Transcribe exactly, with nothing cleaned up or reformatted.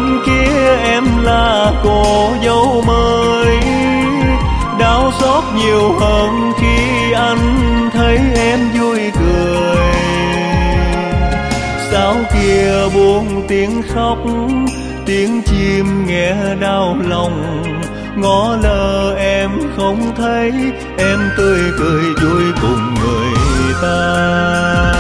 bên kia em là cô dâu mới. Đau xót nhiều hơn khi anh thấy em vui cười. Sao kia buông tiếng khóc, tiếng chim nghe đau lòng. Ngó lơ em không thấy em tươi cười vui cùng người ta.